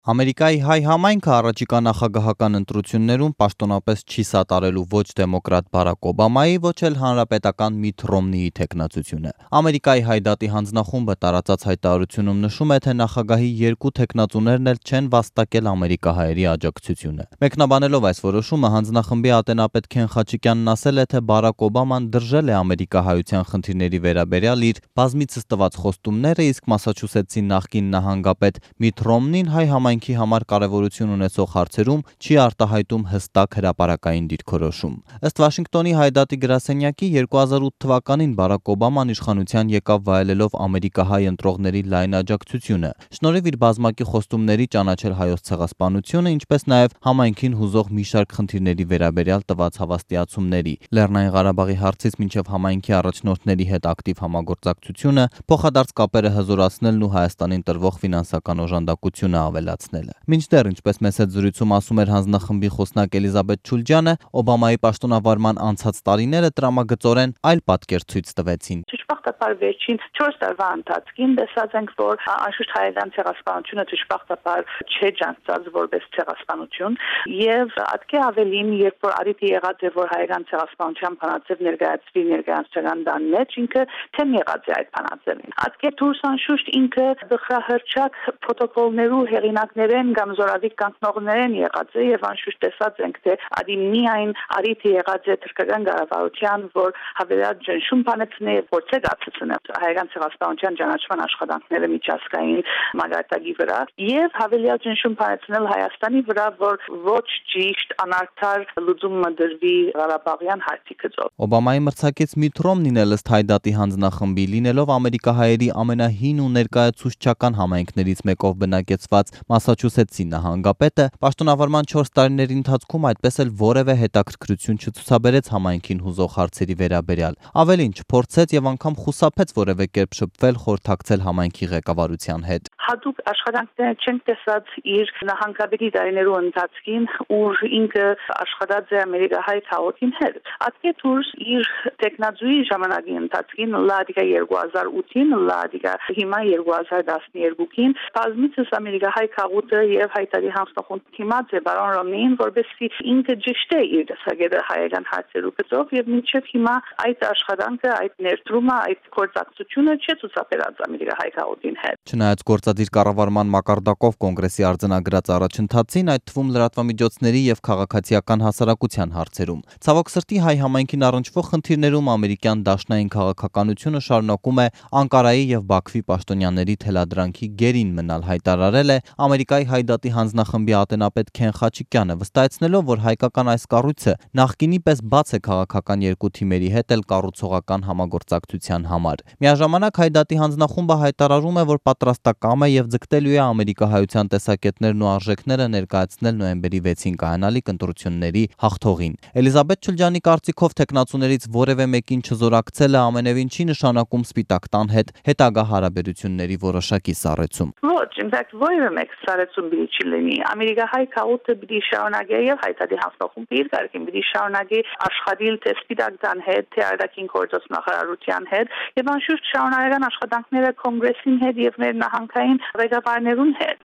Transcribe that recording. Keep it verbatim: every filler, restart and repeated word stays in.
Ամերիկայի հայ համայնքը առաջիկա նախագահական ընտրություններում պաշտոնապես չի սատարելու ոչ դեմոկրատ Բարակ Օբամայի, ոչ էլ հանրապետական Միթ Ռոմնիի թեկնածությունը։ Ամերիկայի հայ դատի հանձնախումբը տարածած հայտարարությունում նշում է, թե նախագահի երկու թեկնածուներն էլ չեն վաստակել ամերիկահայերի աջակցությունը։ Մեկնաբանելով այս որոշումը, հանձնախմբի ատենապետ Քեն Խաչիկյանն ասել է, թե Բարակ Օբաման դրժել է ամերիկահայության խնդիրների վերաբերյալ իր բազմիցս տված խոստումները, իսկ Մասաչուսեթսի նախկին նահանգապետ Միթ Ռոմնին հայ համայնքի համար կարևորություն ունեցող հարցերում չի արտահայտում հստակ հրապարակային դիրքորոշում։ Ըստ Վաշինգտոնի հայ դատի գրասենյակի, երկու հազար ութ թվականին Բարակ Օբաման իշխանության եկավ վայելելով ամերիկահայ ընտրողների լայն աջակցությունը, շնորհիվ իր բազմակի խոստումների ճանաչել հայոց ցեղասպանությունը, ինչպես նաև համայնքին հուզող մի շարք խնդիրների վերաբերյալ տված հավաստիացումների, Լեռնային Ղարաբաղի հարցից մինչև համայնքի առաջնորդների հետ ակտիվ համագործակցությունը, փոխադարձ կապերը հզորացնելն ու Հայաստանին տրվող ֆինանսական օժանդակությունը ավելացնելը։ Մինչդեռ, ինչպես մեծ հետ զրույցում ասում էր հանձնախմբի խոսնակ Էլիզաբեթ Չուլջյանը, Օբամայի պաշտոնավարման անցած տարիները տրամագծորեն այլ պատկեր ցույց տվեցին։ Ճշմարտաբար վերջին չորս տարվա ընթացքին տեսած ենք, որ անշուշտ հայկական ցեղասպանությունը ճշմարտաբար չէ ջանցած որպես ցեղասպանություն, եւ ատկե ավելին, երբ որ արիթ եղած է, որ հայկական ցեղասպանության բանաձև ներկայացվի ներկայացական դան մեջ, ինքը թեմ եղած է այդ բանաձևին։ Ատկե դուրս անշուշտ ինքը դխրահրճակ պրոտոկոլներու հեղինակներեն կամ զորավիք կանտնողներեն եղած է, եւ անշուշտ տեսած ենք, թե ադի միայն արիթ եղած է թրկական կառավարության, որ հավելյալ ճնշում բանեցնե, փորձե գացցնե հայկական ցեղասպանության ճանաչման աշխատանքները միջազգային մակարդակի վրա, եւ հավելյալ ճնշում բանեցնել Հայաստանի վրա, որ ոչ ճիշտ անարդար լուծումը դրվի Ղարաբաղյան հարցի գծով։ Օբամայի մրցակից Միթ Ռոմնին էլ ըստ հայ դատի հանձնախմբի, լինելով ամերիկահայերի ամենահին ու ներկայացուցչական համայնքներից մեկով բնակեցված Մասաչուսեթսի նահանգապետը, պաշտոնավարման չորս տարիների ընթացքում այդպես էլ որևէ հետաքրքրություն չցուցաբերեց համայնքին հուզող հարցերի վերաբերյալ, ավելին չփորձեց եւ անգամ խուսափեց որևէ կերպ շփվել, խորհրդակցել համայնքի ղեկավարության հետ։ Հատուկ աշխատանքներ չենք տեսած իր նահանգապետի տարիներու ընթացքին, ուր ինքը աշխատած է ամերիկահայ քաղաքին հետ։ Ատկե դուրս իր տեխնազուի ժամանակի ընթացքին, լադիկա երկու հազար ութին, լադիկա հիմա երկու հազար տասներկուին, բազմիցս ամերիկահայ քաղուտը եւ հայտարարի հանձնախումբ թիմած է բարոն Ռոմնիին, որովհետեւ ինքը ճիշտ է իր դասագետը հայկական հարցերու գծով եւ մինչեւ հիմա այդ աշխատանքը, այդ ներդրումը, այդ գործակցությունը չի ցուցաբերած ամերիկահայ քաղաքին հետ։ Չնայած գործադիր կառավարման մակարդակով կոնգրեսի արձանագրած առաջընթացին, այդ թվում լրատվամիջոցների եւ քաղաքացիական հասարակության հարցերում, ցավոք սրտի հայ համայնքին առնչվող խնդիրներում ամերիկյան դաշնային քաղաքականությունը շարունակում է Անկարայի եւ Բաքվի պաշտոնյաների թելադրանքի գերին մնալ, հայտարարել է Ամերիկայի հայ դատի հանձնախմբի ատենապետ Քեն Խաչիկյանը, վստահեցնելով, որ հայկական այս կառույցը նախկինի պես բաց է քաղաքական երկու թիմերի հետ էլ կառուցողական համագործակցության համար։ Միաժամանակ հայ դատի հանձնախումբը հայտարարում է, որ պատրաստակամ է եւ ձգտելու է ամերիկահայության տեսակետներն ու արժեքները ներկայացնել նոյեմբերի վեցին կայանալիք ընտրությունների հաղթողին։ Էլիզաբեթ Չուլջյանի կարծիքով տեխնացուներից որևէ մեկին չզորակցելը ամենևին չի նշանակում Սպիտակ տան հետ հետագա հարաբերությունների որոշակի սառեցում։ Ոչ, ինքնակ որևէ մեկ սառեցում չի լինի։ Ամերիկահայ քաղուտը պիտի շարունակի եւ հայտարարի հանձնախումբը իր կարգին պիտի շարունակի աշխատել թե Սպիտակ տան հետ, թե արտաքին գործոս նախարարության հետ եւ անշուշտ շարունակական աշխատանքները կոնգրեսին հետ եւ մեր նահանգային ղեկավարներուն հետ։